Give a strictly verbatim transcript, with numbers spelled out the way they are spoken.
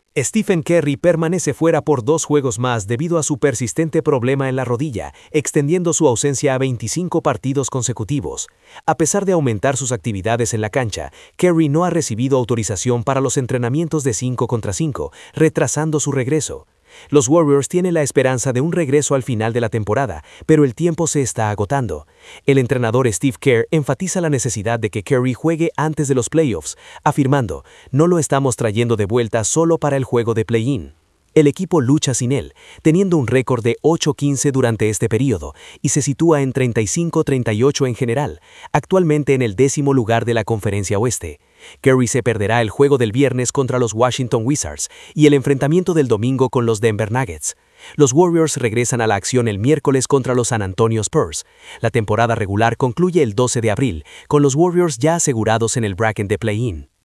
Stephen Curry permanece fuera por dos juegos más debido a su persistente problema en la rodilla, extendiendo su ausencia a veinticinco partidos consecutivos. A pesar de aumentar sus actividades en la cancha, Curry no ha recibido autorización para los entrenamientos de cinco contra cinco, retrasando su regreso. Los Warriors tienen la esperanza de un regreso al final de la temporada, pero el tiempo se está agotando. El entrenador Steve Kerr enfatiza la necesidad de que Curry juegue antes de los playoffs, afirmando: "No lo estamos trayendo de vuelta solo para el juego de play-in". El equipo lucha sin él, teniendo un récord de ocho quince durante este período, y se sitúa en treinta y cinco treinta y ocho en general, actualmente en el décimo lugar de la Conferencia Oeste. Curry se perderá el juego del viernes contra los Washington Wizards y el enfrentamiento del domingo con los Denver Nuggets. Los Warriors regresan a la acción el miércoles contra los San Antonio Spurs. La temporada regular concluye el doce de abril, con los Warriors ya asegurados en el bracket de play-in.